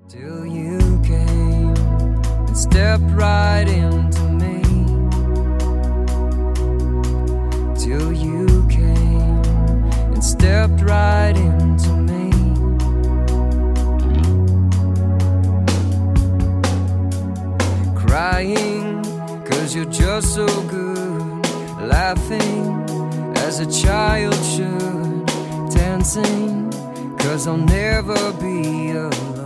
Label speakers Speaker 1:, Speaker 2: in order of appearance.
Speaker 1: Till you came and stepped right into me. Till you came and stepped right into me. Crying 'cause you're just so good, laughing as a child should, dancing 'cause I'll never be alone.